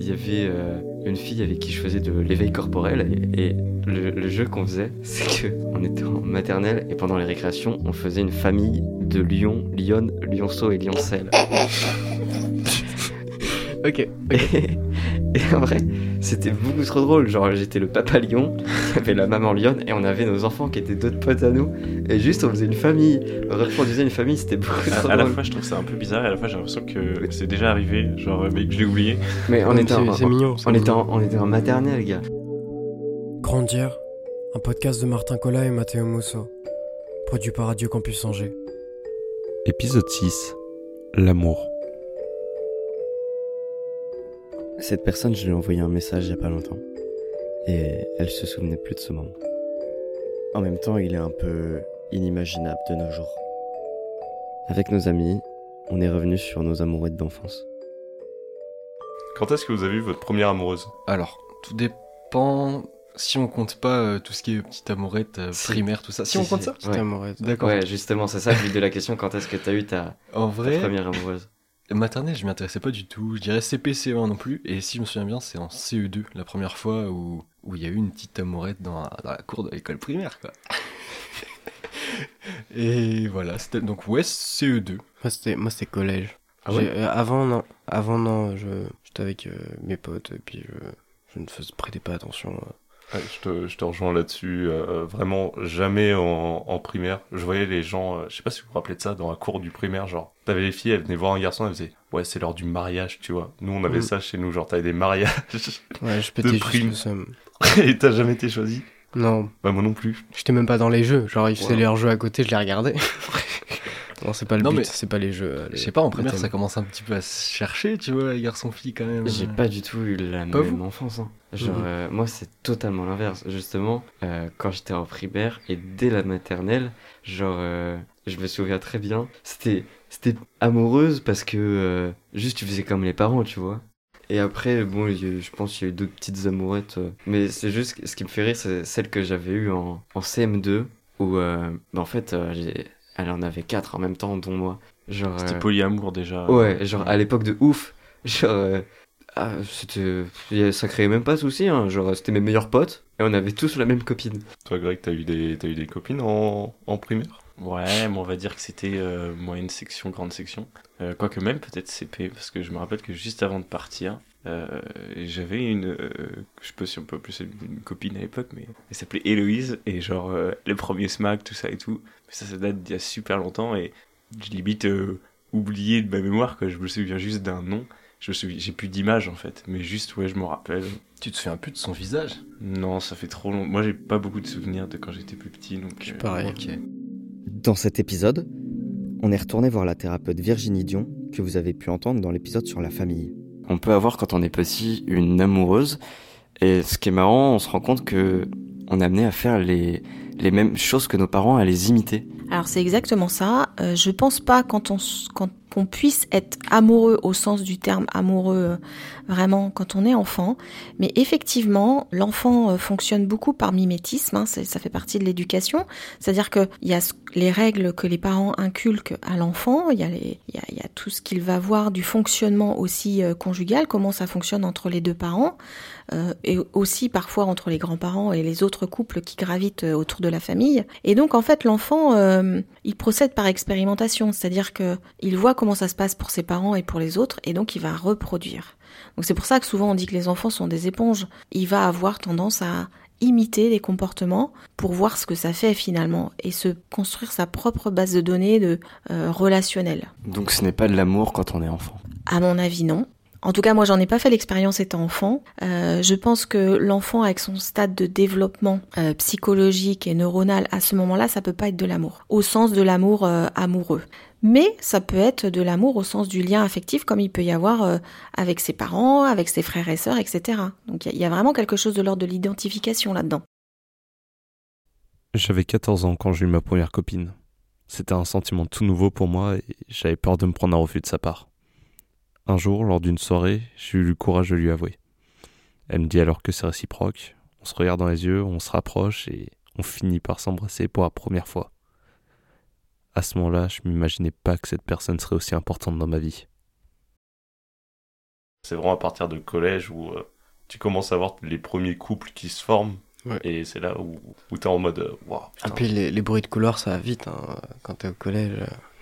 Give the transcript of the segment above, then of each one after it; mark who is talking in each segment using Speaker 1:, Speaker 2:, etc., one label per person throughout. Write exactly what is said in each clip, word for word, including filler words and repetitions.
Speaker 1: il y avait euh, une fille avec qui je faisais de l'éveil corporel et, et le, le jeu qu'on faisait, c'est qu'on était en maternelle et pendant les récréations, on faisait une famille de lions, lionnes, lionceaux et lioncelles.
Speaker 2: Ok.
Speaker 1: Et, et en vrai, c'était beaucoup trop drôle. Genre, j'étais le papa lion, il y avait la maman lionne et on avait nos enfants qui étaient d'autres potes à nous. Et juste, on faisait une famille. On reproduisait une famille, c'était beaucoup trop
Speaker 3: À,
Speaker 1: drôle.
Speaker 3: à la fois, je trouve ça un peu bizarre et à la fois, j'ai l'impression que c'est déjà arrivé. Genre, mais que je l'ai oublié.
Speaker 1: Mais on
Speaker 2: Ouais,
Speaker 1: était,
Speaker 2: c'est,
Speaker 1: en,
Speaker 2: c'est mignon. c'est
Speaker 1: on, était
Speaker 2: mignon.
Speaker 1: en, on était en maternelle, gars.
Speaker 4: Grandir, un podcast de Martin Colla et Matteo Musso, produit par Radio Campus Angers.
Speaker 5: Épisode six. L'amour.
Speaker 1: Cette personne, je lui ai envoyé un message il y a pas longtemps. Et elle se souvenait plus de ce moment. En même temps, il est un peu inimaginable de nos jours. Avec nos amis, on est revenu sur nos amourettes d'enfance.
Speaker 3: Quand est-ce que vous avez eu votre première amoureuse?
Speaker 2: Alors, tout dépend. Si on compte pas euh, tout ce qui est petite amourette, euh,
Speaker 1: Si.
Speaker 2: primaire, tout ça. Si,
Speaker 1: Si,
Speaker 2: on
Speaker 1: si,
Speaker 2: compte
Speaker 1: si.
Speaker 2: ça
Speaker 4: Petite
Speaker 1: Ouais.
Speaker 4: amourette.
Speaker 2: D'accord.
Speaker 1: Ouais, justement, c'est ça le but de la question. Quand est-ce que t'as eu ta,
Speaker 2: En
Speaker 1: ta
Speaker 2: vrai,
Speaker 1: première amoureuse?
Speaker 2: maternelle, je m'y intéressais pas du tout. Je dirais C P, C E un non plus. Et si je me souviens bien, c'est en C E deux, la première fois où où il y a eu une petite amourette dans la, dans la cour de l'école primaire, quoi. Et voilà, c'était donc ouais, C E deux.
Speaker 4: Moi, c'était, moi, c'était collège.
Speaker 1: Ah
Speaker 4: J'ai-
Speaker 1: ouais
Speaker 4: euh, avant, non. Avant, non. Je, j'étais avec euh, mes potes et puis je, je ne faisais, prêtais pas attention. euh.
Speaker 3: Ouais, je, te, je te rejoins là-dessus. euh, vraiment, jamais en, en primaire. Je voyais les gens, euh, je sais pas si vous vous rappelez de ça, dans la cour du primaire, genre, t'avais les filles, elles venaient voir un garçon, elles faisaient, ouais, c'est l'heure du mariage, tu vois. Nous, on avait
Speaker 4: Mm.
Speaker 3: ça chez nous, genre, t'avais des mariages.
Speaker 4: Ouais, je pétais
Speaker 3: De
Speaker 4: juste
Speaker 3: prime.
Speaker 4: le seum.
Speaker 3: Et t'as jamais été choisi?
Speaker 4: Non,
Speaker 3: Bah, moi non plus.
Speaker 4: j'étais même pas dans les jeux. Genre, ils faisaient
Speaker 3: Ouais.
Speaker 4: leurs jeux à côté, je les regardais. Non, c'est pas le
Speaker 2: Non,
Speaker 4: but,
Speaker 2: mais-
Speaker 4: c'est pas les jeux. euh, les-
Speaker 2: Je sais pas, en
Speaker 4: le
Speaker 2: primaire,
Speaker 4: thème.
Speaker 2: ça commence un petit peu à se chercher, tu vois, les garçons-filles quand même.
Speaker 1: J'ai pas du tout eu la
Speaker 2: Pas
Speaker 1: même
Speaker 2: vous
Speaker 1: enfance. Hein. Genre,
Speaker 4: Mhm.
Speaker 1: euh, moi, c'est totalement l'inverse. Justement, euh, quand j'étais en primaire et dès la maternelle, genre, euh, je me souviens très bien, c'était, c'était amoureuse parce que euh, juste tu faisais comme les parents, tu vois. Et après, bon, il y a eu- je pense qu'il y a eu d'autres petites amourettes. euh, mais c'est juste, que- ce qui me fait rire, c'est celle que j'avais eue en, en C M deux, où, euh, bah, en fait, euh, j'ai- elle en avait quatre en même temps, dont moi. Genre,
Speaker 3: C'était
Speaker 1: euh,
Speaker 3: polyamour déjà.
Speaker 1: Ouais, genre à l'époque de ouf. Genre, euh, ah, c'était. Ça créait même pas de soucis, hein. Genre, c'était mes meilleurs potes et on avait tous la même copine.
Speaker 3: Toi, Greg, t'as eu des, t'as eu des copines en, en primaire? Ouais, mais on va dire que c'était euh, moyenne section, grande section. Euh, quoique même peut-être C P, parce que je me rappelle que juste avant de partir, euh, j'avais une, euh, je sais pas si on peut appeler ça une copine à l'époque, mais elle s'appelait Héloïse, et genre euh, les premiers smack, tout ça et tout. Mais ça, ça date d'il y a super longtemps, et j'ai limite euh, oublié de ma mémoire, que je me souviens juste d'un nom. Je me souviens, j'ai plus d'image en fait, mais juste, ouais, je me rappelle.
Speaker 2: Tu te souviens plus de son visage?
Speaker 3: Non, ça fait trop long. Moi, j'ai pas beaucoup de souvenirs de quand j'étais plus petit, donc.
Speaker 4: Je suis
Speaker 3: euh,
Speaker 4: pareil.
Speaker 2: Ok.
Speaker 6: Dans cet épisode, on est retourné voir la thérapeute Virginie Dion, que vous avez pu entendre dans l'épisode sur la famille.
Speaker 1: On peut avoir quand on est petit une amoureuse et ce qui est marrant, on se rend compte que on est amené à faire les, les mêmes choses que nos parents, à les imiter.
Speaker 7: Alors c'est exactement ça. Euh, je pense pas quand on s- quand qu'on puisse être amoureux au sens du terme amoureux euh, vraiment quand on est enfant, mais effectivement l'enfant euh, fonctionne beaucoup par mimétisme. Hein, c'est- ça fait partie de l'éducation. C'est-à-dire que il y a ce- les règles que les parents inculquent à l'enfant. Il y a les il y a, il y a tout ce qu'il va voir du fonctionnement aussi euh, conjugal, comment ça fonctionne entre les deux parents. Euh, et aussi parfois entre les grands-parents et les autres couples qui gravitent euh, autour de la famille. Et donc en fait l'enfant, euh, il procède par expérimentation, c'est-à-dire que il voit comment ça se passe pour ses parents et pour les autres, et donc il va reproduire. Donc c'est pour ça que souvent on dit que les enfants sont des éponges. Il va avoir tendance à imiter des comportements pour voir ce que ça fait finalement et se construire sa propre base de données de euh, relationnelle.
Speaker 1: Donc ce n'est pas de l'amour quand on est enfant.
Speaker 7: À mon avis, non. En tout cas, moi, j'en ai pas fait l'expérience étant enfant. Euh, je pense que l'enfant, avec son stade de développement euh, psychologique et neuronal, à ce moment-là, ça peut pas être de l'amour, au sens de l'amour euh, amoureux. Mais ça peut être de l'amour au sens du lien affectif, comme il peut y avoir euh, avec ses parents, avec ses frères et sœurs, et cetera. Donc, il y, y a vraiment quelque chose de l'ordre de l'identification là-dedans.
Speaker 5: J'avais quatorze ans quand j'ai eu ma première copine. C'était un sentiment tout nouveau pour moi et j'avais peur de me prendre un refus de sa part. Un jour, lors d'une soirée, j'ai eu le courage de lui avouer. Elle me dit alors que c'est réciproque. On se regarde dans les yeux, on se rapproche et on finit par s'embrasser pour la première fois. À ce moment-là, je m'imaginais pas que cette personne serait aussi importante dans ma vie.
Speaker 3: C'est vraiment à partir de collège où euh, tu commences à voir les premiers couples qui se forment.
Speaker 2: Ouais.
Speaker 3: Et c'est là où, où t'es en mode euh, waouh.
Speaker 4: Et puis les, les bruits de couloir, ça va vite hein, quand t'es au collège.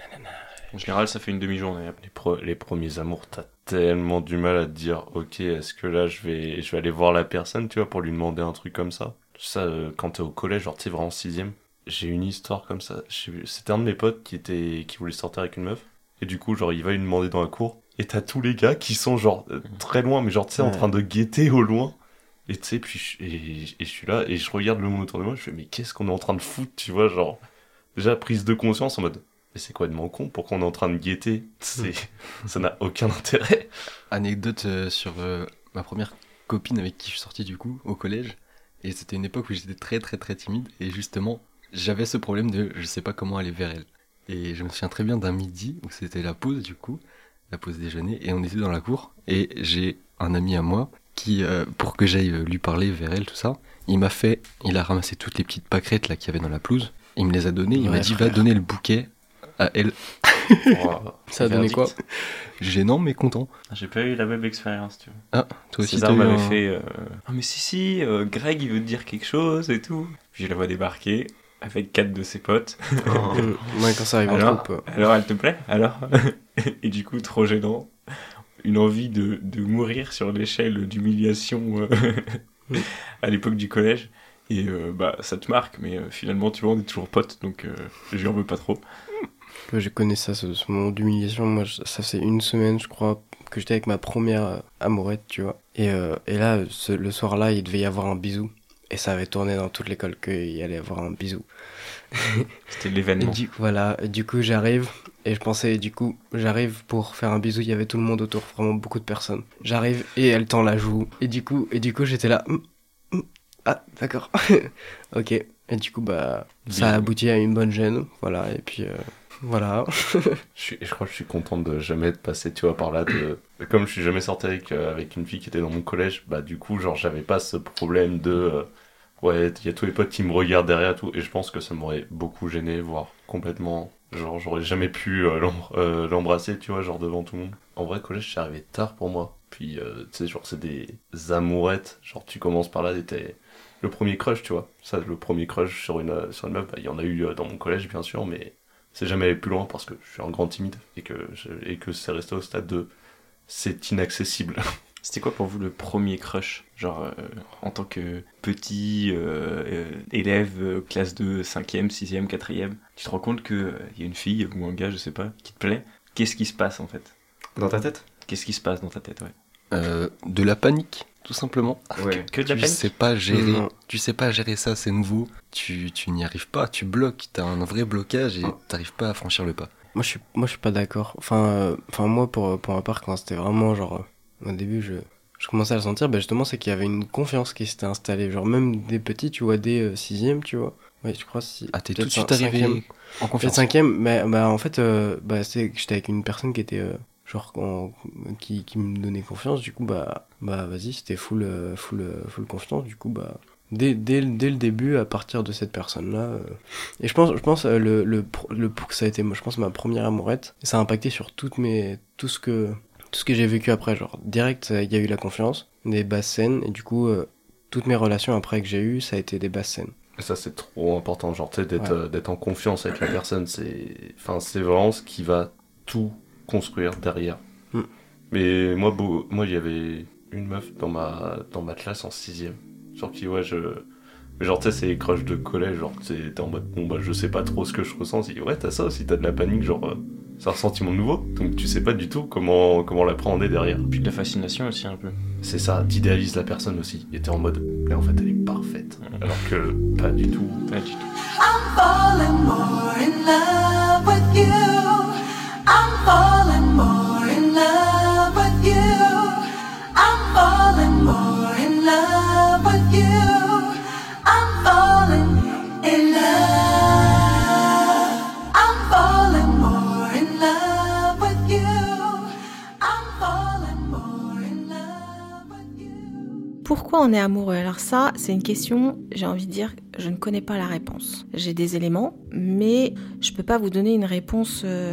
Speaker 3: En général, ça fait une demi-journée. Les, pro- les premiers amours, t'as tellement du mal à te dire, ok, est-ce que là, je vais, je vais aller voir la personne, tu vois, pour lui demander un truc comme ça. Ça, euh, quand t'es au collège, genre, t'es vraiment en sixième. J'ai une histoire comme ça. J'ai- C'était un de mes potes qui était, qui voulait sortir avec une meuf. Et du coup, genre, il va lui demander dans la cour. Et t'as tous les gars qui sont, genre, euh, très loin, mais genre, tu sais, en
Speaker 4: Ouais.
Speaker 3: train de guetter au loin. Et tu sais, puis, je- et, et je suis là, et je regarde le monde autour de moi, je fais, mais qu'est-ce qu'on est en train de foutre, tu vois, genre, déjà, prise de conscience en mode, mais c'est quoi de mon con, pourquoi on est en train de guetter, c'est, ça n'a aucun intérêt.
Speaker 2: Anecdote euh, sur euh, ma première copine avec qui je suis sorti du coup au collège. Et c'était une époque où j'étais très très très timide. Et justement, j'avais ce problème de je sais pas comment aller vers elle. Et je me souviens très bien d'un midi où c'était la pause du coup, la pause déjeuner. Et on était dans la cour. Et j'ai un ami à moi qui, euh, pour que j'aille lui parler vers elle, tout ça, il m'a fait, il a ramassé toutes les petites pâquerettes là qu'il y avait dans la pelouse. Il me les a données. Il
Speaker 4: Ouais,
Speaker 2: m'a dit
Speaker 4: frère.
Speaker 2: va donner le bouquet à elle.
Speaker 3: Wow.
Speaker 4: Ça a donné quoi?
Speaker 2: Gênant mais content.
Speaker 3: J'ai pas eu la même expérience, tu vois.
Speaker 2: Ah, toi aussi
Speaker 3: César
Speaker 2: t'as eu
Speaker 3: m'avait
Speaker 2: un-
Speaker 3: fait, euh, ah mais si si, euh, Greg il veut te dire quelque chose et tout. Puis je la vois débarquer avec quatre de ses potes.
Speaker 4: Euh, Ouais, quand ça arrive en
Speaker 3: Alors,
Speaker 4: troupe.
Speaker 3: alors elle te plaît? Alors et du coup trop gênant, une envie de, de mourir sur l'échelle d'humiliation euh, à l'époque du collège. Et euh, bah ça te marque, mais euh, finalement tu vois on est toujours potes, donc euh, je lui en veux pas trop.
Speaker 4: Ouais, je connais ça, ce, ce moment d'humiliation. Moi, je- ça fait une semaine, je crois, que j'étais avec ma première euh, amourette, tu vois. Et, euh, et là, ce- le soir-là, il devait y avoir un bisou. Et ça avait tourné dans toute l'école qu'il y allait y avoir un bisou.
Speaker 3: C'était
Speaker 4: Et
Speaker 3: l'événement.
Speaker 4: du, voilà, et du coup, j'arrive. Et je pensais, du coup, j'arrive pour faire un bisou. Il y avait tout le monde autour, vraiment beaucoup de personnes. J'arrive et elle tend la joue. Et du coup, et du coup j'étais là. Hum, hum, ah, d'accord. Ok. Et du coup, bah, ça a
Speaker 3: Bisou.
Speaker 4: abouti à une bonne gêne. Voilà, et puis. euh, Voilà.
Speaker 3: Je, suis, je crois que je suis content de jamais être passé, tu vois, par là. De... Comme je suis jamais sorti avec, euh, avec une fille qui était dans mon collège, bah du coup, genre, j'avais pas ce problème de... euh, ouais, il y a tous les potes qui me regardent derrière et tout, et je pense que ça m'aurait beaucoup gêné, voire complètement... Genre, j'aurais jamais pu euh, l'em- euh, l'embrasser, tu vois, genre devant tout le monde. En vrai, collège, c'est arrivé tard pour moi. Puis, euh, tu sais, genre, c'est des amourettes. Genre, tu commences par là, t'étais... Le premier crush, tu vois. Ça, le premier crush sur une, euh, sur une meuf, bah, il y en a eu euh, dans mon collège, bien sûr, mais... c'est jamais allé plus loin parce que je suis un grand timide et que, je- et que c'est resté au stade de c'est inaccessible.
Speaker 8: C'était quoi pour vous le premier crush? Genre, euh, en tant que petit euh, euh, élève, euh, classe de cinquième, sixième, quatrième, tu te rends compte qu'il y a une fille ou un gars, je sais pas, qui te plaît. Qu'est-ce qui se passe en fait?
Speaker 1: Dans ta tête?
Speaker 8: Qu'est-ce qui se passe dans ta tête, ouais?
Speaker 2: Euh, de la panique, tout simplement.
Speaker 1: Ouais.
Speaker 8: Que de la
Speaker 2: Tu
Speaker 8: panique?
Speaker 2: sais pas gérer,
Speaker 4: Non.
Speaker 2: tu sais pas gérer ça, c'est nouveau. Tu, tu n'y arrives pas, tu bloques, t'as un vrai blocage et t'arrives pas à franchir le pas.
Speaker 4: Moi je suis moi je suis pas d'accord. Enfin euh, enfin moi pour pour ma part quand c'était vraiment genre euh, au début je je commençais à le sentir, bah justement c'est qu'il y avait une confiance qui s'était installée, genre même des petits, tu vois, des euh, sixième, tu vois. Ouais, je crois si
Speaker 2: Ah, t'es tout
Speaker 4: peut-être
Speaker 2: de suite
Speaker 4: cin- cinquième.
Speaker 2: arrivé en
Speaker 4: Peut-être
Speaker 2: confiance.
Speaker 4: cinquième, mais bah en fait euh, bah c'est que j'étais avec une personne qui était euh, genre en- qui qui me donnait confiance, du coup bah bah vas-y, c'était full euh, full euh, full confiance, du coup bah Dès, dès, le- dès le début, à partir de cette personne-là. euh, Et je pense, je pense euh, le, le, pr- le, pr- ça a été, moi, je pense, ma première amourette. Et ça a impacté sur toutes mes, tout ce que, tout ce que j'ai vécu après. Genre, direct, euh, il y a eu la confiance, des basses scènes. Et du coup, euh, toutes mes relations après que j'ai eues, ça a été des basses scènes.
Speaker 3: Et ça, c'est trop important, genre, tu sais, d'être
Speaker 4: Ouais.
Speaker 3: euh, d'être en confiance avec la personne. C'est enfin, c'est vraiment ce qui va tout construire derrière.
Speaker 4: Mm.
Speaker 3: Mais moi, beau... moi, il y avait une meuf dans ma, dans ma classe en sixième. Genre qui, ouais, je... Mais genre, tu sais, c'est les crushs de collège, genre, tu sais, t'es en mode, bon, bah, je sais pas trop ce que je ressens. Si, ouais, t'as ça aussi, t'as de la panique, genre, euh, c'est un ressentiment nouveau. Donc, tu sais pas du tout comment, comment l'appréhender derrière.
Speaker 8: Puis de la fascination aussi un peu.
Speaker 3: C'est ça, t'idéalises la personne aussi. Et t'es en mode, mais en fait, elle est parfaite. Alors que, pas du tout.
Speaker 8: Pas du tout.
Speaker 9: I'm falling more in love with you. I'm falling more in love with you. I'm falling more in love with you. I'm falling in love. I'm falling more in love with you. I'm falling more in love with you.
Speaker 7: Pourquoi on est amoureux? Alors ça, c'est une question, j'ai envie de dire, je ne connais pas la réponse. J'ai des éléments, mais je peux pas vous donner une réponse euh,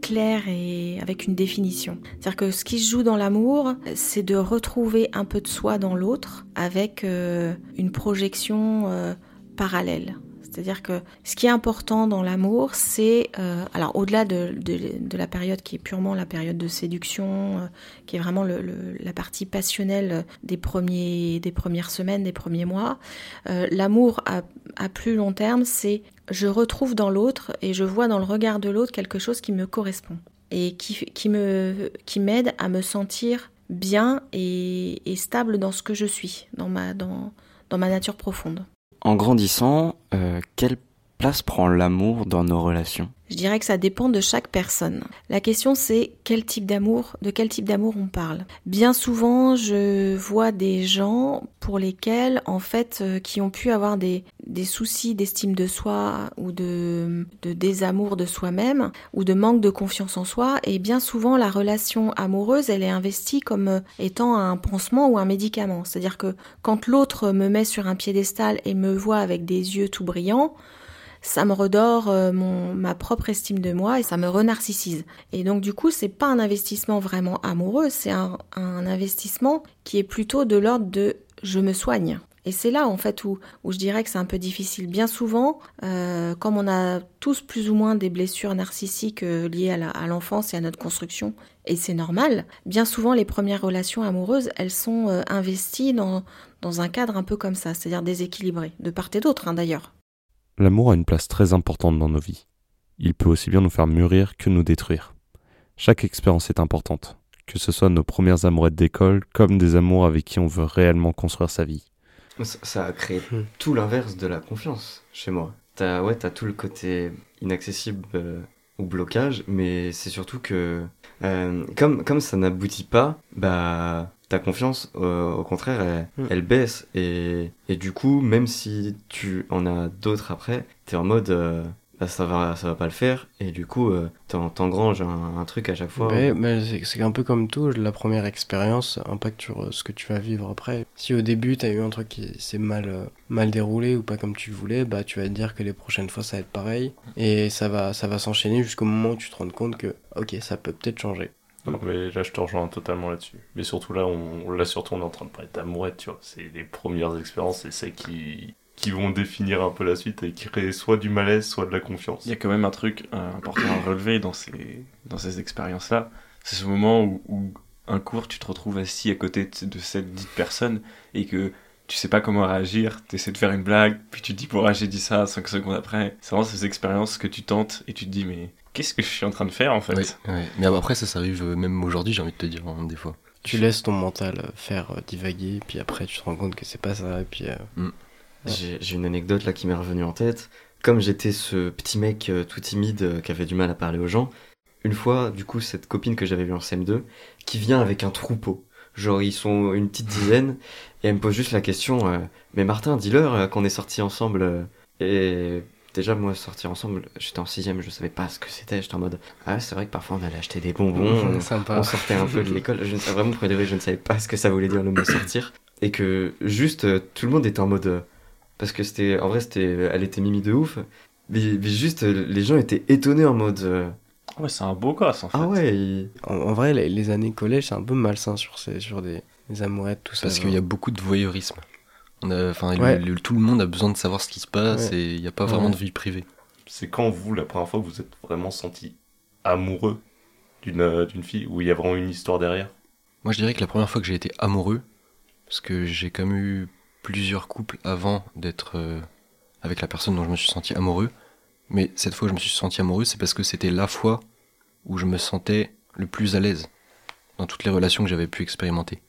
Speaker 7: clair et avec une définition. C'est-à-dire que ce qui se joue dans l'amour, c'est de retrouver un peu de soi dans l'autre avec euh, une projection euh, parallèle. C'est-à-dire que ce qui est important dans l'amour, c'est, euh, alors au-delà de, de, de la période qui est purement la période de séduction, euh, qui est vraiment le, le, la partie passionnelle des, premiers, des premières semaines, des premiers mois, euh, l'amour à, à plus long terme, c'est je retrouve dans l'autre et je vois dans le regard de l'autre quelque chose qui me correspond et qui, qui, me, qui m'aide à me sentir bien et, et stable dans ce que je suis, dans ma, dans, dans ma nature profonde.
Speaker 6: En grandissant, euh, quelle place prend l'amour dans nos relations ?
Speaker 7: Je dirais que ça dépend de chaque personne. La question c'est quel type d'amour, de quel type d'amour on parle. Bien souvent, je vois des gens pour lesquels, en fait, euh, qui ont pu avoir des, des soucis d'estime de soi ou de, de désamour de soi-même ou de manque de confiance en soi. Et bien souvent, la relation amoureuse, elle est investie comme étant un pansement ou un médicament. C'est-à-dire que quand l'autre me met sur un piédestal et me voit avec des yeux tout brillants, ça me redore euh, mon, ma propre estime de moi et ça me renarcissise. Et donc du coup, c'est pas un investissement vraiment amoureux, c'est un, un investissement qui est plutôt de l'ordre de « je me soigne ». Et c'est là en fait où, où je dirais que c'est un peu difficile. Bien souvent, euh, comme on a tous plus ou moins des blessures narcissiques euh, liées à, la, à l'enfance et à notre construction, et c'est normal, bien souvent les premières relations amoureuses, elles sont euh, investies dans, dans un cadre un peu comme ça, c'est-à-dire déséquilibré, de part et d'autre hein, d'ailleurs.
Speaker 5: L'amour a une place très importante dans nos vies. Il peut aussi bien nous faire mûrir que nous détruire. Chaque expérience est importante, que ce soit nos premières amourettes d'école, comme des amours avec qui on veut réellement construire sa vie.
Speaker 1: Ça, ça a créé tout l'inverse de la confiance chez moi. T'as, ouais, t'as tout le côté inaccessible euh, ou blocage, mais c'est surtout que euh, comme, comme ça n'aboutit pas, bah... ta confiance, euh, au contraire, elle, elle baisse. Et, et du coup, même si tu en as d'autres après, t'es en mode, euh, bah, ça va, ça va pas le faire. Et du coup, euh, t'en, t'engranges un, un truc à chaque fois.
Speaker 4: Ouais, mais c'est, c'est un peu comme tout, la première expérience impacte sur ce que tu vas vivre après. Si au début, t'as eu un truc qui s'est mal, euh, mal déroulé ou pas comme tu voulais, bah tu vas te dire que les prochaines fois, ça va être pareil. Et ça va, ça va s'enchaîner jusqu'au moment où tu te rends compte que, ok, ça peut peut-être changer.
Speaker 3: Non, mais là, je te rejoins totalement là-dessus. Mais surtout là, on, là, surtout, on est en train de parler d'amourette, tu vois. C'est les premières expériences, c'est celles qui, qui vont définir un peu la suite et qui créent soit du malaise, soit de la confiance.
Speaker 8: Il y a quand même un truc euh, important à relever dans ces, dans ces expériences-là. C'est ce moment où, où un cours, tu te retrouves assis à côté de, de cette dite personne et que tu sais pas comment réagir, tu essaies de faire une blague, puis tu te dis, bon, j'ai dit ça cinq secondes après. C'est vraiment ces expériences que tu tentes et tu te dis, mais qu'est-ce que je suis en train de faire en fait ?
Speaker 2: Oui, oui. Mais après, ça, ça arrive même aujourd'hui, j'ai envie de te dire, hein, des fois.
Speaker 4: Tu laisses ton mental faire euh, divaguer, puis après tu te rends compte que c'est pas ça, et puis... Euh...
Speaker 2: Mm.
Speaker 4: Ouais.
Speaker 1: J'ai, j'ai une anecdote là qui m'est revenue en tête. Comme j'étais ce petit mec euh, tout timide euh, qui avait du mal à parler aux gens, une fois, du coup, cette copine que j'avais vue en C M deux, qui vient avec un troupeau. Genre, ils sont une petite dizaine, et elle me pose juste la question, euh, mais Martin, dis-leur euh, qu'on est sortis ensemble, euh, et... Déjà, moi, sortir ensemble, j'étais en sixième, je savais pas ce que c'était. J'étais en mode, ah, c'est vrai que parfois on allait acheter des bonbons, on,
Speaker 4: Sympa.
Speaker 1: on sortait un peu de l'école. Je ne sais vraiment, pour de vrai, je ne savais pas ce que ça voulait dire le mot sortir. Et que juste, euh, tout le monde était en mode, euh, parce que c'était, en vrai, c'était, elle était mimi de ouf. Mais, mais juste, euh, les gens étaient étonnés en mode, euh,
Speaker 8: Ouais, c'est un beau gosse en fait.
Speaker 1: ah ouais. il-
Speaker 4: En, en vrai, les, les années collège, c'est un peu malsain sur, ces, sur des, des amourettes, tout ça.
Speaker 2: Parce
Speaker 4: genre.
Speaker 2: qu'il y a beaucoup de voyeurisme. On a, enfin, le-
Speaker 4: Ouais.
Speaker 2: le- tout le monde a besoin de savoir ce qui se passe
Speaker 4: Ouais.
Speaker 2: et il n'y a pas vraiment
Speaker 4: Ouais.
Speaker 2: de vie privée.
Speaker 3: C'est quand vous, la première fois, vous êtes vraiment senti amoureux d'une, euh, d'une fille, où il y a vraiment une histoire derrière ?
Speaker 2: Moi, je dirais que la première fois que j'ai été amoureux, parce que j'ai quand même eu plusieurs couples avant d'être euh, avec la personne dont je me suis senti amoureux, mais cette fois que je me suis senti amoureux, c'est parce que c'était la fois où je me sentais le plus à l'aise dans toutes les relations que j'avais pu expérimenter.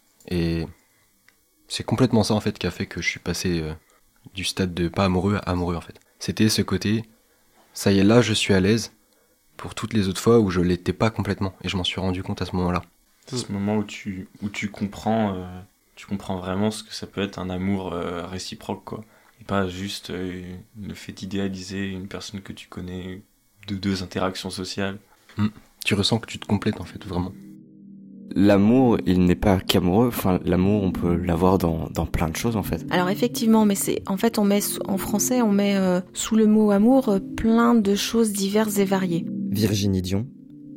Speaker 2: Et c'est complètement ça en fait qui a fait que je suis passé euh, du stade de pas amoureux à amoureux en fait. C'était ce côté, ça y est, là je suis à l'aise, pour toutes les autres fois où je l'étais pas complètement, et je m'en suis rendu compte à ce moment-là.
Speaker 8: C'est ce moment où tu, où tu comprends, euh, tu comprends vraiment ce que ça peut être un amour euh, réciproque, quoi. Et pas juste euh, le fait d'idéaliser une personne que tu connais de deux interactions sociales.
Speaker 2: Tu ressens que tu te complètes en fait, vraiment.
Speaker 6: L'amour, il n'est pas qu'amoureux. Enfin, l'amour, on peut l'avoir dans, dans plein de choses, en fait.
Speaker 7: Alors effectivement, mais c'est en fait on met sous- en français on met euh, sous le mot amour euh, plein de choses diverses et variées.
Speaker 6: Virginie Dion,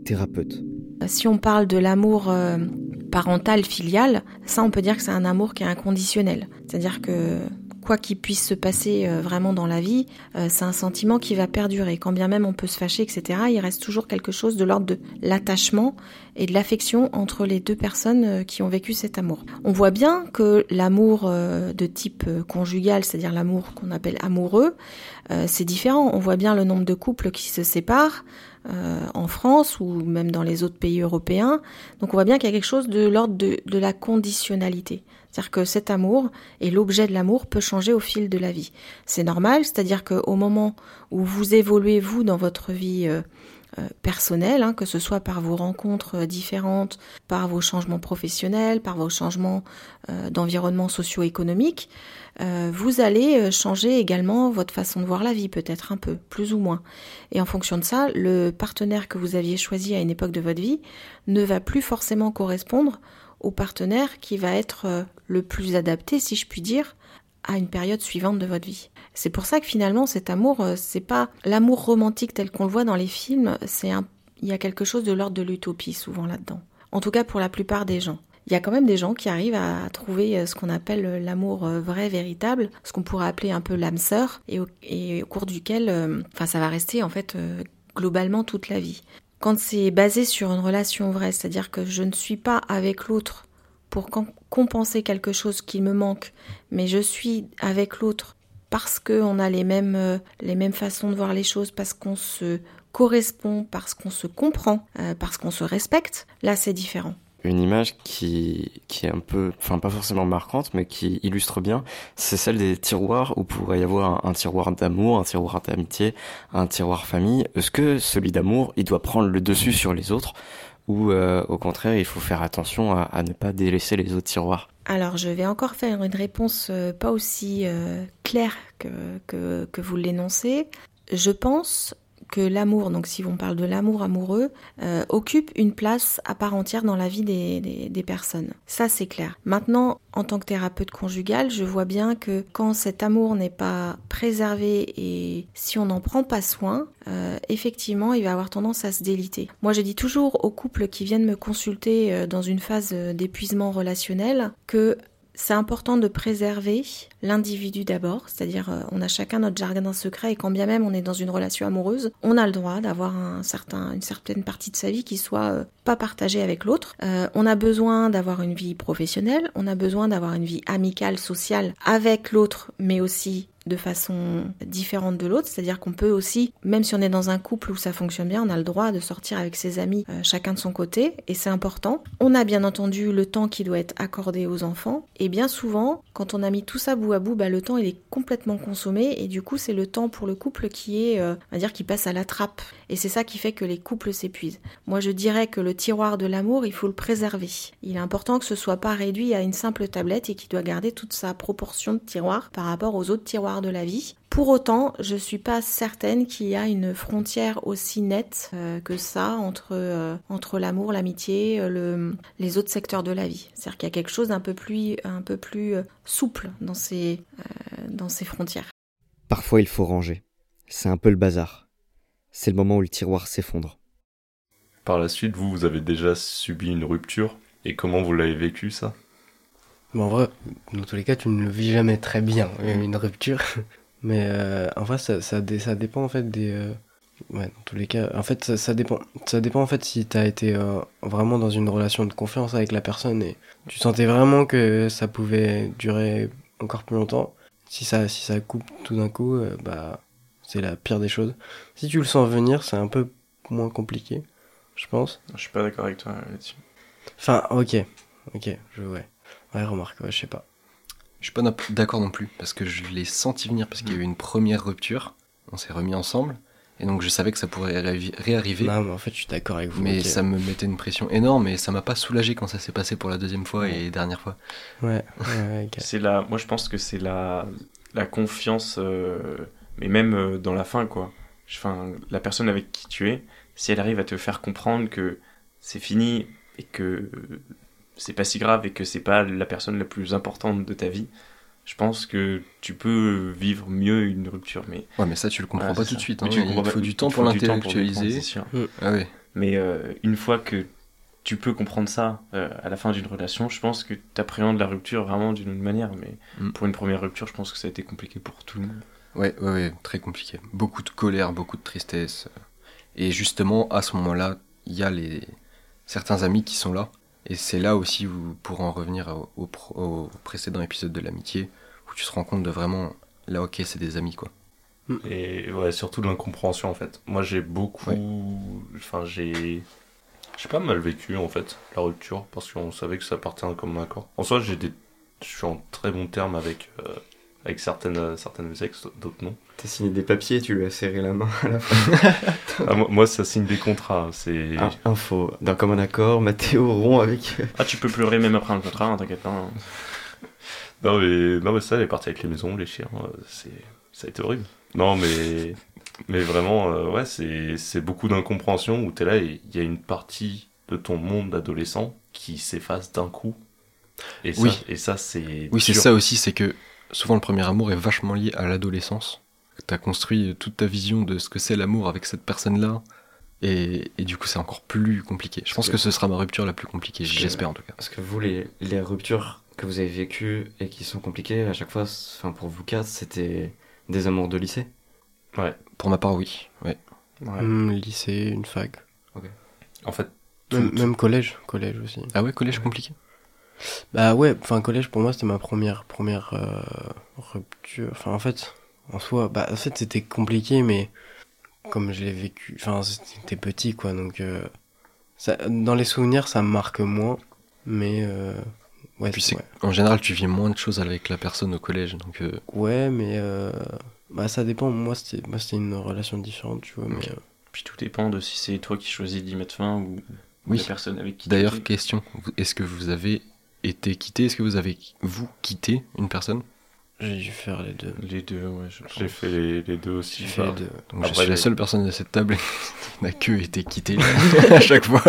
Speaker 6: thérapeute.
Speaker 7: Si on parle de l'amour euh, parental, filial, ça on peut dire que c'est un amour qui est inconditionnel. C'est-à-dire que quoi qu'il puisse se passer euh, vraiment dans la vie, euh, c'est un sentiment qui va perdurer. Quand bien même on peut se fâcher, et cetera, il reste toujours quelque chose de l'ordre de l'attachement et de l'affection entre les deux personnes euh, qui ont vécu cet amour. On voit bien que l'amour euh, de type euh, conjugal, c'est-à-dire l'amour qu'on appelle amoureux, euh, c'est différent. On voit bien le nombre de couples qui se séparent, Euh, en France ou même dans les autres pays européens. Donc on voit bien qu'il y a quelque chose de l'ordre de, de la conditionnalité. C'est-à-dire que cet amour et l'objet de l'amour peut changer au fil de la vie. C'est normal, c'est-à-dire qu'au moment où vous évoluez, vous, dans votre vie euh, euh, personnelle, hein, que ce soit par vos rencontres différentes, par vos changements professionnels, par vos changements euh, d'environnement socio-économique, Euh, vous allez changer également votre façon de voir la vie, peut-être un peu, plus ou moins. Et en fonction de ça, le partenaire que vous aviez choisi à une époque de votre vie ne va plus forcément correspondre au partenaire qui va être euh, le plus adapté, si je puis dire, à une période suivante de votre vie. C'est pour ça que finalement, cet amour, euh, c'est pas l'amour romantique tel qu'on le voit dans les films, c'est un... il y a quelque chose de l'ordre de l'utopie souvent là-dedans. En tout cas pour la plupart des gens. Il y a quand même des gens qui arrivent à trouver ce qu'on appelle l'amour vrai, véritable, ce qu'on pourrait appeler un peu l'âme sœur, et au, et au cours duquel, euh, enfin, ça va rester en fait euh, globalement toute la vie. Quand c'est basé sur une relation vraie, c'est-à-dire que je ne suis pas avec l'autre pour compenser quelque chose qui me manque, mais je suis avec l'autre parce qu'on a les mêmes, euh, les mêmes façons de voir les choses, parce qu'on se correspond, parce qu'on se comprend, euh, parce qu'on se respecte, là c'est différent.
Speaker 10: Une image qui, qui est un peu, enfin pas forcément marquante, mais qui illustre bien, c'est celle des tiroirs où pourrait y avoir un, un tiroir d'amour, un tiroir d'amitié, un tiroir famille. Est-ce que celui d'amour, il doit prendre le dessus sur les autres, ou euh, au contraire, il faut faire attention à, à ne pas délaisser les autres tiroirs?
Speaker 7: Alors, je vais encore faire une réponse euh, pas aussi euh, claire que, que, que vous l'énoncez. Je pense que l'amour, donc si on parle de l'amour amoureux, euh, occupe une place à part entière dans la vie des, des, des personnes. Ça, c'est clair. Maintenant, en tant que thérapeute conjugale, je vois bien que quand cet amour n'est pas préservé et si on n'en prend pas soin, euh, effectivement, il va avoir tendance à se déliter. Moi, je dis toujours aux couples qui viennent me consulter euh, dans une phase d'épuisement relationnel que c'est important de préserver l'individu d'abord, c'est-à-dire euh, on a chacun notre jardin secret et quand bien même on est dans une relation amoureuse, on a le droit d'avoir un certain, une certaine partie de sa vie qui soit euh, pas partagée avec l'autre. Euh, on a besoin d'avoir une vie professionnelle, on a besoin d'avoir une vie amicale, sociale avec l'autre, mais aussi de façon différente de l'autre, c'est-à-dire qu'on peut aussi, même si on est dans un couple où ça fonctionne bien, on a le droit de sortir avec ses amis, euh, chacun de son côté, et c'est important. On a bien entendu le temps qui doit être accordé aux enfants, et bien souvent, quand on a mis tout ça bout à bout, bah, le temps il est complètement consommé, et du coup c'est le temps pour le couple qui est, euh, on va dire, qui passe à la trappe, et c'est ça qui fait que les couples s'épuisent. Moi je dirais que le tiroir de l'amour, il faut le préserver. Il est important que ce soit pas réduit à une simple tablette et qu'il doit garder toute sa proportion de tiroir par rapport aux autres tiroirs de la vie. Pour autant, je suis pas certaine qu'il y a une frontière aussi nette euh, que ça entre, euh, entre l'amour, l'amitié, euh, le, les autres secteurs de la vie. C'est-à-dire qu'il y a quelque chose d'un peu plus, un peu plus euh, souple dans ces, euh, dans ces frontières.
Speaker 6: Parfois, il faut ranger. C'est un peu le bazar. C'est le moment où le tiroir s'effondre.
Speaker 3: Par la suite, vous, vous avez déjà subi une rupture. Et comment vous l'avez vécu, ça?
Speaker 4: Bon, en vrai, dans tous les cas, tu ne le vis jamais très bien, une rupture. Mais euh, en vrai, ça, ça, dé, ça dépend en fait des... Euh... Ouais, dans tous les cas, en fait, ça, ça dépend. Ça dépend en fait si t'as été euh, vraiment dans une relation de confiance avec la personne et tu sentais vraiment que ça pouvait durer encore plus longtemps. Si ça, si ça coupe tout d'un coup, euh, bah, c'est la pire des choses. Si tu le sens venir, c'est un peu moins compliqué, je pense.
Speaker 3: Je suis pas d'accord avec toi là-dessus.
Speaker 4: Enfin, ok, ok, je ouais. Ouais, remarque, ouais, je sais pas.
Speaker 2: Je suis pas d'accord non plus, parce que je l'ai senti venir, parce qu'il y a eu une première rupture, on s'est remis ensemble, et donc je savais que ça pourrait ré- réarriver.
Speaker 4: Non, mais en fait, je suis d'accord avec vous.
Speaker 2: Mais
Speaker 4: okay.
Speaker 2: Ça me mettait une pression énorme, et ça m'a pas soulagé quand ça s'est passé pour la deuxième fois ouais. et dernière fois.
Speaker 4: Ouais, ouais, ouais okay.
Speaker 3: C'est la, moi je pense que c'est la, la confiance, euh, mais même euh, dans la fin, quoi. Enfin, la personne avec qui tu es, si elle arrive à te faire comprendre que c'est fini, et que c'est pas si grave et que c'est pas la personne la plus importante de ta vie, je pense que tu peux vivre mieux une rupture. Mais
Speaker 2: ouais, mais ça tu le comprends
Speaker 3: ouais,
Speaker 2: pas tout
Speaker 3: ça.
Speaker 2: de suite. Hein.
Speaker 3: Tu
Speaker 2: Il faut
Speaker 3: pas,
Speaker 2: du temps pour l'intellectualiser.
Speaker 3: Mmh.
Speaker 2: Ah ouais.
Speaker 8: Mais euh, une fois que tu peux comprendre ça euh, à la fin d'une relation, je pense que tu appréhendes la rupture vraiment d'une autre manière. Mais
Speaker 2: Mm.
Speaker 8: pour une première rupture, je pense que ça a été compliqué pour tout le monde.
Speaker 2: Ouais, ouais, ouais, très compliqué. Beaucoup de colère, beaucoup de tristesse. Et justement, à ce moment-là, il y a les certains amis qui sont là. Et c'est là aussi où, pour en revenir au, au, pro- au précédent épisode de l'amitié, où tu te rends compte de vraiment, là, ok, c'est des amis, quoi.
Speaker 11: Et ouais, surtout de l'incompréhension en fait. Moi j'ai beaucoup.
Speaker 2: Ouais.
Speaker 11: Enfin, j'ai. J'ai pas mal vécu en fait la rupture parce qu'on savait que ça partait d'un commun accord. En soi, j'ai des. Je suis en très bon terme avec, euh, avec certaines, certaines ex, d'autres non.
Speaker 1: T'as signé des papiers, tu lui as serré la main à la fin.
Speaker 11: Ah, moi, moi, ça signe des contrats. C'est.
Speaker 1: Ah, info, d'un commun accord, Mathéo rompt avec...
Speaker 8: Ah, tu peux pleurer même après un contrat, hein, t'inquiète pas. hein.
Speaker 11: Non mais, non mais ça, elle est partie avec les maisons, les chiens, euh, c'est, ça a été horrible. Non mais, mais vraiment, euh, ouais, c'est, c'est beaucoup d'incompréhension où t'es là et il y a une partie de ton monde d'adolescent qui s'efface d'un coup. Et ça,
Speaker 2: Oui.
Speaker 11: et ça c'est
Speaker 2: Oui, c'est
Speaker 11: dur.
Speaker 2: ça aussi, c'est que souvent le premier amour est vachement lié à l'adolescence. T'as construit toute ta vision de ce que c'est l'amour avec cette personne-là, et, et du coup c'est encore plus compliqué. Je pense que ce sera ma rupture la plus compliquée,
Speaker 1: Parce que-
Speaker 2: j'espère en tout cas.
Speaker 1: Parce que vous, les, les ruptures que vous avez vécues et qui sont compliquées, à chaque fois, c- enfin pour vous quatre, c'était des amours de lycée.
Speaker 2: Pour ma part, oui. Ouais.
Speaker 4: Hum, lycée, une fac.
Speaker 11: En fait,
Speaker 4: Même,
Speaker 11: tout-
Speaker 4: même collège, collège aussi.
Speaker 2: Ah ouais, collège compliqué.
Speaker 4: Bah ouais, enfin collège pour moi c'était ma première première euh, rupture. Enfin en fait, en soi, bah en fait c'était compliqué mais comme je l'ai vécu, enfin c'était petit quoi donc euh, ça, dans les souvenirs ça me marque moins mais euh, ouais,
Speaker 2: Puis
Speaker 4: c'est-
Speaker 2: c'est en général tu vis moins de choses avec la personne au collège, donc euh,
Speaker 4: ouais, ouais mais euh, bah ça dépend. Moi c'était moi c'était une relation différente tu vois mais
Speaker 2: Ok.
Speaker 4: euh,
Speaker 8: Puis tout dépend de si c'est toi qui choisis d'y mettre fin ou
Speaker 2: Oui.
Speaker 8: la personne avec qui tu
Speaker 2: D'ailleurs,
Speaker 8: es.
Speaker 2: question, vous- est-ce que vous avez été quitté, est-ce que vous avez, vous, quitté une personne?
Speaker 4: j'ai dû faire les deux.
Speaker 8: Les deux, ouais, je
Speaker 11: j'ai
Speaker 8: pense.
Speaker 11: fait les, les deux aussi.
Speaker 4: J'ai fait les
Speaker 11: Bah,
Speaker 4: deux.
Speaker 2: Donc je
Speaker 11: Après,
Speaker 2: suis la
Speaker 11: les-
Speaker 2: seule personne de cette table qui n'a que été quittée à chaque fois.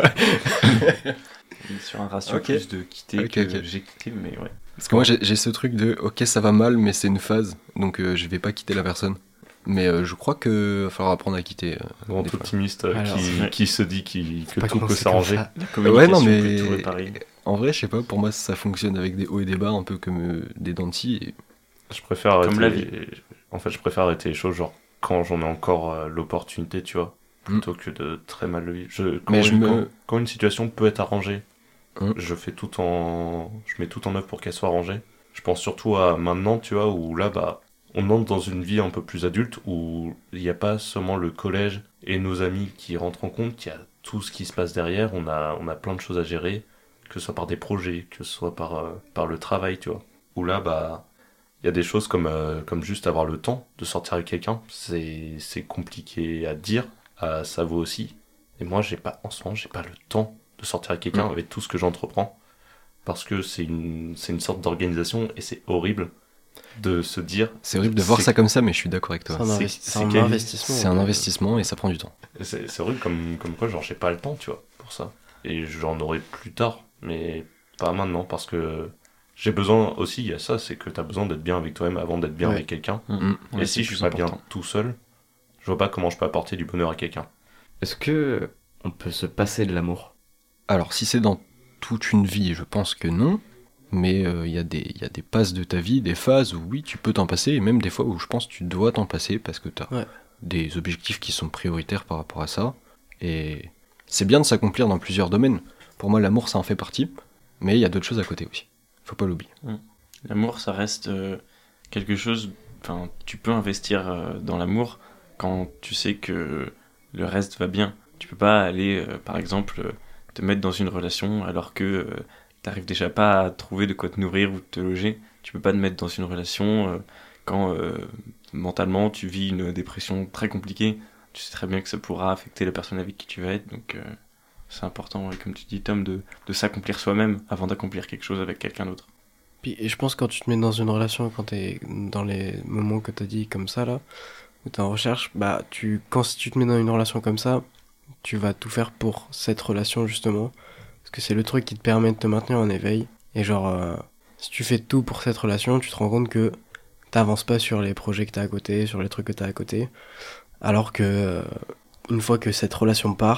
Speaker 8: On est sur un ratio
Speaker 2: Ok.
Speaker 8: plus de quitter
Speaker 2: Ok,
Speaker 8: que
Speaker 2: ok.
Speaker 8: j'ai quitté, mais ouais.
Speaker 2: Parce que moi j'ai j'ai ce truc de, ok ça va mal mais c'est une phase, donc euh, je vais pas quitter la personne. Mais euh, je crois que va falloir apprendre à quitter. euh,
Speaker 11: Grand
Speaker 2: des fois.
Speaker 11: optimiste euh,
Speaker 4: Alors,
Speaker 11: qui,
Speaker 8: ouais.
Speaker 11: qui se dit qu'il- que
Speaker 4: Pas
Speaker 11: tout peut
Speaker 4: commencer comme
Speaker 11: s'arranger.
Speaker 4: ça.
Speaker 8: La communication
Speaker 2: Ouais, non, mais-
Speaker 8: peut tout réparer.
Speaker 2: En vrai, je sais pas, pour moi ça fonctionne avec des hauts et des bas, un peu comme euh, des dents de scie. Et...
Speaker 11: Je préfère
Speaker 8: Comme
Speaker 11: arrêter,
Speaker 8: la
Speaker 11: en fait, je préfère arrêter les choses genre quand j'en ai encore euh, l'opportunité, tu vois, plutôt que de très mal le vivre. Je, quand,
Speaker 2: Mais je
Speaker 11: une,
Speaker 2: me-
Speaker 11: quand, quand une situation peut être arrangée,
Speaker 2: Hum.
Speaker 11: je fais tout en, je mets tout en œuvre pour qu'elle soit arrangée. Je pense surtout à maintenant, tu vois, où là, bah, on entre dans une vie un peu plus adulte où il n'y a pas seulement le collège et nos amis qui rentrent en compte, qu'il y a tout ce qui se passe derrière. On a, on a plein de choses à gérer, que ce soit par des projets, que ce soit par, euh, par le travail, tu vois. Où là, bah, il y a des choses comme, euh, comme juste avoir le temps de sortir avec quelqu'un. C'est, c'est compliqué à dire, à ça vaut aussi. Et moi, j'ai pas, en ce moment, j'ai pas le temps de sortir avec quelqu'un
Speaker 2: Mhm.
Speaker 11: avec tout ce que j'entreprends. Parce que c'est une, c'est une sorte d'organisation et c'est horrible de se dire.
Speaker 2: C'est horrible de voir
Speaker 11: C'est-
Speaker 2: ça comme ça, mais je suis d'accord avec toi.
Speaker 4: C'est un,
Speaker 11: C'est-
Speaker 4: investi-
Speaker 11: c'est
Speaker 4: c'est un
Speaker 11: quel-
Speaker 4: investissement.
Speaker 2: C'est un
Speaker 4: donc, euh,
Speaker 2: investissement et ça prend du temps.
Speaker 11: C'est, c'est horrible comme, comme quoi, genre, j'ai pas le temps, tu vois, pour ça. Et j'en aurai plus tard, mais pas maintenant, parce que j'ai besoin aussi, il y a ça, c'est que t'as besoin d'être bien avec toi-même avant d'être bien
Speaker 4: Ouais.
Speaker 11: avec quelqu'un.
Speaker 2: Mm.
Speaker 8: Ouais,
Speaker 11: Et
Speaker 8: c'est
Speaker 11: si je
Speaker 8: plus
Speaker 11: suis pas bien
Speaker 8: important.
Speaker 11: tout seul, je vois pas comment je peux apporter du bonheur à quelqu'un.
Speaker 1: Est-ce que on peut se passer de l'amour?
Speaker 2: Alors, si c'est dans toute une vie, je pense que non. Mais il euh, y, a des- y a des passes de ta vie, des phases où oui, tu peux t'en passer, et même des fois où je pense que tu dois t'en passer parce que tu as
Speaker 4: Ouais.
Speaker 2: des objectifs qui sont prioritaires par rapport à ça. Et c'est bien de s'accomplir dans plusieurs domaines. Pour moi, l'amour, ça en fait partie, mais il y a d'autres choses à côté aussi. Faut pas l'oublier.
Speaker 8: L'amour, ça reste euh, quelque chose. Enfin, tu peux investir euh, dans l'amour quand tu sais que le reste va bien. Tu peux pas aller, euh, par exemple, euh, te mettre dans une relation alors que euh, t'arrives déjà pas à trouver de quoi te nourrir ou te loger. Tu peux pas te mettre dans une relation euh, quand euh, mentalement tu vis une dépression très compliquée. Tu sais très bien que ça pourra affecter la personne avec qui tu vas être. Donc, euh, c'est important, ouais, comme tu dis, Tom, de, de s'accomplir soi-même avant d'accomplir quelque chose avec quelqu'un d'autre.
Speaker 4: Puis, et je pense que quand tu te mets dans une relation, quand t'es dans les moments que t'as dit comme ça là, où t'es en recherche, bah tu, quand si tu te mets dans une relation comme ça, tu vas tout faire pour cette relation justement, parce que c'est le truc qui te permet de te maintenir en éveil. Et genre, euh, si tu fais tout pour cette relation, tu te rends compte que t'avances pas sur les projets que t'as à côté, sur les trucs que t'as à côté, alors que euh, une fois que cette relation part,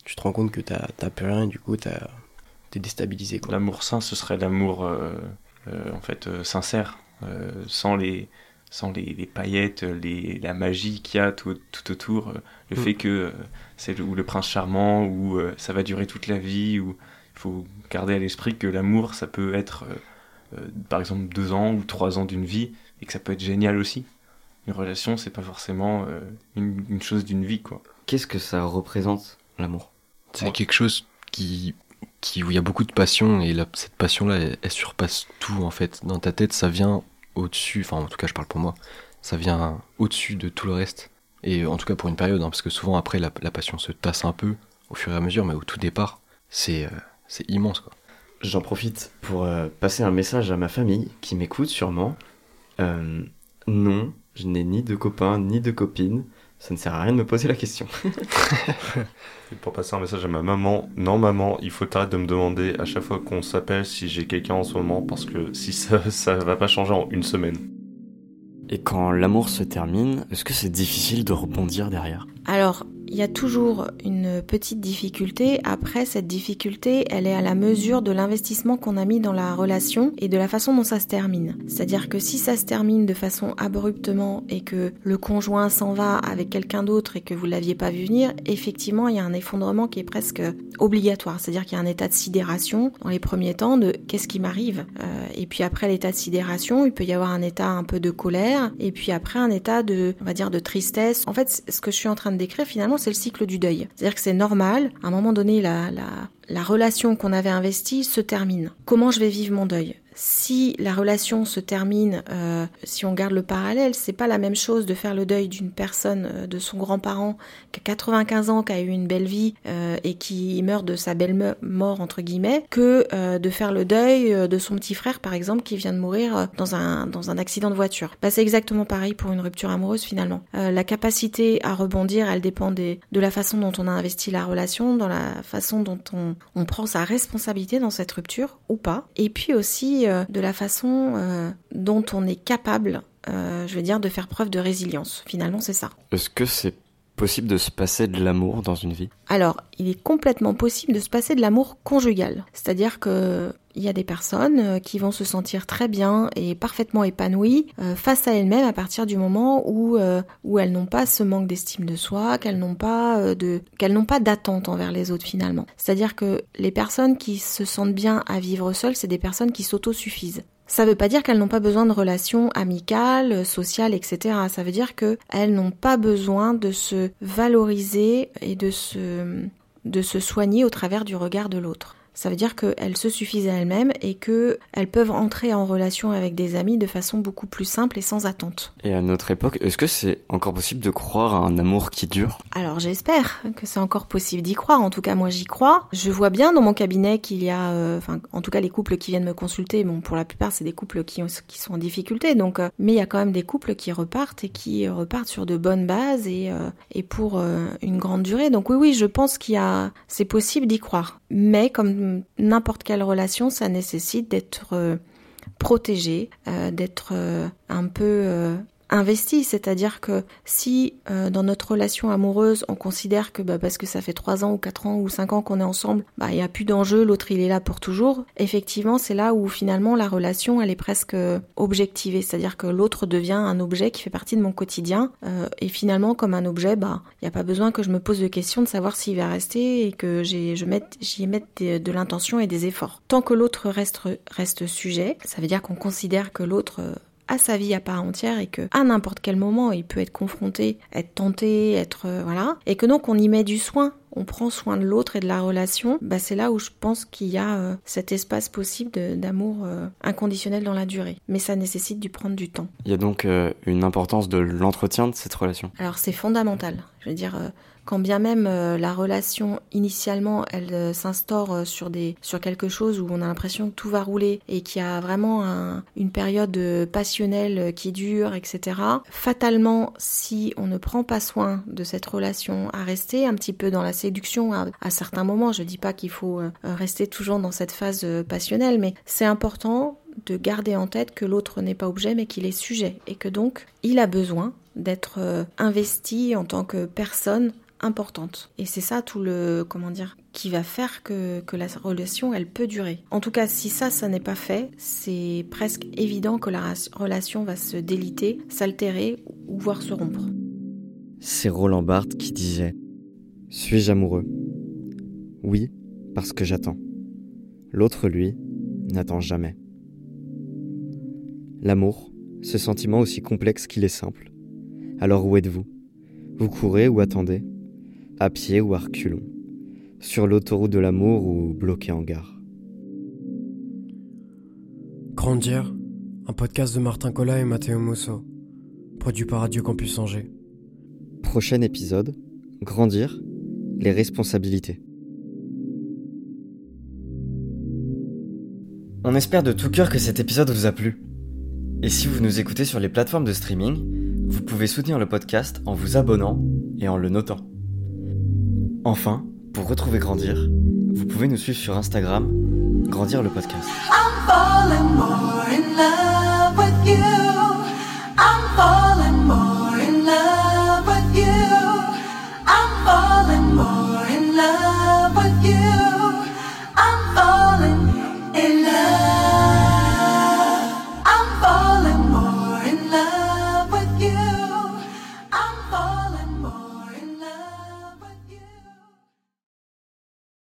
Speaker 4: tu te rends compte que t'as, t'as plus rien et du coup t'as, t'es déstabilisé, quoi.
Speaker 3: L'amour sain, ce serait l'amour euh, euh, en fait euh, sincère, euh, sans les sans les, les paillettes, les, la magie qu'il y a tout, tout autour, euh, le
Speaker 4: Mm.
Speaker 3: fait que euh, c'est le, ou le prince charmant, ou euh, ça va durer toute la vie, ou il faut garder à l'esprit que l'amour, ça peut être euh, euh, par exemple deux ans ou trois ans d'une vie, et que ça peut être génial aussi. Une relation, c'est pas forcément euh, une, une chose d'une vie, quoi.
Speaker 1: Qu'est-ce que ça représente, l'amour?
Speaker 2: C'est quelque chose qui, qui, où il y a beaucoup de passion, et la, cette passion-là, elle, elle surpasse tout, en fait. Dans ta tête, ça vient au-dessus, enfin, en tout cas, je parle pour moi, ça vient au-dessus de tout le reste. Et en tout cas, pour une période, hein, parce que souvent, après, la, la passion se tasse un peu, au fur et à mesure, mais au tout départ, c'est, euh, c'est immense, quoi.
Speaker 1: J'en profite pour euh, passer un message à ma famille qui m'écoute sûrement. Euh, non, je n'ai ni de copains ni de copines. Ça ne sert à rien de me poser la question.
Speaker 11: Et pour passer un message à ma maman, non maman, il faut arrêter de me demander à chaque fois qu'on s'appelle si j'ai quelqu'un en ce moment, parce que si ça, ça va pas changer en une semaine.
Speaker 10: Et quand l'amour se termine, est-ce que c'est difficile de rebondir derrière?
Speaker 7: Alors, il y a toujours une petite difficulté. Après, cette difficulté, elle est à la mesure de l'investissement qu'on a mis dans la relation et de la façon dont ça se termine. C'est-à-dire que si ça se termine de façon abruptement et que le conjoint s'en va avec quelqu'un d'autre et que vous l'aviez pas vu venir, effectivement, il y a un effondrement qui est presque obligatoire. C'est-à-dire qu'il y a un état de sidération dans les premiers temps de qu'est-ce qui m'arrive. Euh, et puis après l'état de sidération, il peut y avoir un état un peu de colère et puis après un état de, on va dire, de tristesse. En fait, ce que je suis en train de décrire, finalement, c'est le cycle du deuil. C'est-à-dire que c'est normal, à un moment donné, la, la, la relation qu'on avait investie se termine. Comment je vais vivre mon deuil ? Si la relation se termine, euh, si on garde le parallèle, c'est pas la même chose de faire le deuil d'une personne, euh, de son grand-parent qui a quatre-vingt-quinze ans, qui a eu une belle vie euh, et qui meurt de sa belle me- mort entre guillemets, que euh, de faire le deuil euh, de son petit frère par exemple qui vient de mourir euh, dans un dans un accident de voiture. Bah, c'est exactement pareil pour une rupture amoureuse finalement. Euh, la capacité à rebondir, elle dépend des, de la façon dont on a investi la relation, dans la façon dont on, on prend sa responsabilité dans cette rupture ou pas, et puis aussi de la façon euh, dont on est capable, euh, je veux dire, de faire preuve de résilience. Finalement, c'est ça.
Speaker 10: Est-ce que c'est possible de se passer de l'amour dans une vie?
Speaker 7: Alors, il est complètement possible de se passer de l'amour conjugal. C'est-à-dire que il y a des personnes qui vont se sentir très bien et parfaitement épanouies euh, face à elles-mêmes à partir du moment où euh, où elles n'ont pas ce manque d'estime de soi, qu'elles n'ont pas euh, de qu'elles n'ont pas d'attente envers les autres finalement. C'est-à-dire que les personnes qui se sentent bien à vivre seules, c'est des personnes qui s'autosuffisent. Ça veut pas dire qu'elles n'ont pas besoin de relations amicales, sociales, et cetera. Ça veut dire qu'elles n'ont pas besoin de se valoriser et de se de se soigner au travers du regard de l'autre. Ça veut dire qu'elles se suffisent à elles-mêmes et qu'elles peuvent entrer en relation avec des amis de façon beaucoup plus simple et sans attente.
Speaker 10: Et à notre époque, est-ce que c'est encore possible de croire à un amour qui dure?
Speaker 7: Alors j'espère que c'est encore possible d'y croire. En tout cas, moi j'y crois. Je vois bien dans mon cabinet qu'il y a, euh, enfin, en tout cas les couples qui viennent me consulter, bon, pour la plupart c'est des couples qui, ont, qui sont en difficulté. Donc, euh, mais il y a quand même des couples qui repartent et qui euh, repartent sur de bonnes bases et euh, et pour euh, une grande durée. Donc oui, oui, je pense qu'il y a, c'est possible d'y croire. Mais comme n'importe quelle relation, ça nécessite d'être euh, protégé, euh, d'être euh, un peu euh, investi. C'est-à-dire que si euh, dans notre relation amoureuse, on considère que bah, parce que ça fait trois ans ou quatre ans ou cinq ans qu'on est ensemble, bah il y a plus d'enjeu, l'autre il est là pour toujours. Effectivement, c'est là où finalement la relation elle est presque objectivée. C'est-à-dire que l'autre devient un objet qui fait partie de mon quotidien euh, et finalement comme un objet, bah il n'y a pas besoin que je me pose de questions de savoir s'il va rester et que j'ai, je mette, j'y mette de, de l'intention et des efforts. Tant que l'autre reste, reste sujet, ça veut dire qu'on considère que l'autre euh, à sa vie à part entière et que à n'importe quel moment il peut être confronté, être tenté, être euh, voilà, et que donc on y met du soin, on prend soin de l'autre et de la relation, bah c'est là où je pense qu'il y a euh, cet espace possible de, d'amour euh, inconditionnel dans la durée. Mais ça nécessite de prendre du temps.
Speaker 10: Il y a donc euh, une importance de l'entretien de cette relation.
Speaker 7: Alors c'est fondamental. Je veux dire, euh, quand bien même euh, la relation initialement elle euh, s'instaure euh, sur des sur quelque chose où on a l'impression que tout va rouler et qu'il y a vraiment un, une période euh, passionnelle euh, qui dure, et cetera. Fatalement, si on ne prend pas soin de cette relation, à rester un petit peu dans la séduction à, à certains moments, je dis pas qu'il faut euh, rester toujours dans cette phase euh, passionnelle, mais c'est important de garder en tête que l'autre n'est pas objet mais qu'il est sujet et que donc il a besoin d'être euh, investi en tant que personne importante. Et c'est ça tout le, comment dire, qui va faire que, que la relation, elle peut durer. En tout cas, si ça, ça n'est pas fait, c'est presque évident que la relation va se déliter, s'altérer ou voire se rompre.
Speaker 6: C'est Roland Barthes qui disait « Suis-je amoureux ? Oui, parce que j'attends. L'autre, lui, n'attend jamais. » L'amour, ce sentiment aussi complexe qu'il est simple. Alors où êtes-vous ? Vous courez ou attendez ? À pied ou à reculons ? Sur l'autoroute de l'amour ou bloqué en gare ?
Speaker 12: Grandir, un podcast de Martin Colas et Matteo Musso, produit par Radio Campus Angers.
Speaker 6: Prochain épisode, Grandir, les responsabilités.
Speaker 13: On espère de tout cœur que cet épisode vous a plu. Et si vous nous écoutez sur les plateformes de streaming, vous pouvez soutenir le podcast en vous abonnant et en le notant. Enfin, pour retrouver Grandir, vous pouvez nous suivre sur Instagram, Grandir le podcast.
Speaker 9: I'm falling more in love.